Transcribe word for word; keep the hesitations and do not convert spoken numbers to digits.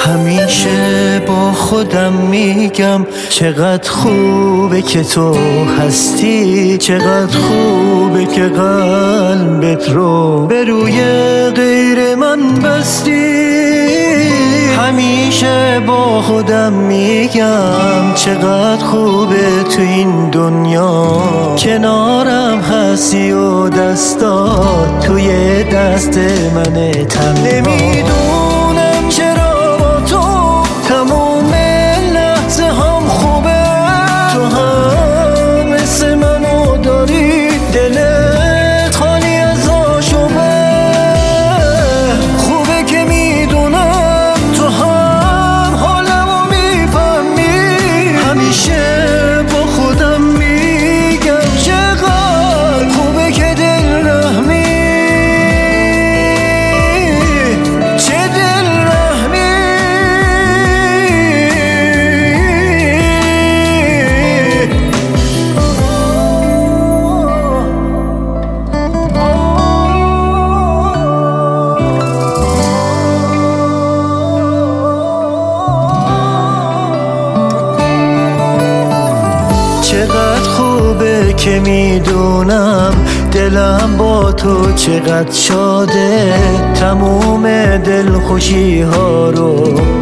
همیشه با خودم میگم چقدر خوبه که تو هستی، چقدر خوبه که قلبت رو به روی غیر من بستی. همیشه با خودم میگم چقدر خوبه تو این دنیا کنارم هستی و دستات توی دست منه تنها. نمیدونم چرا با تو تموم لحظه هم خوبه، تو هم مثل منو داری دلت خالی از آشوبه. خوبه که میدونم تو هم حالمو میفهمی. همیشه با خودم میگم چقدر خوبه که دل رحمی، چه دل رحمی. چقدر خوبه که میدونم دلم با تو چقدر شاده، تموم دلخوشی ها رو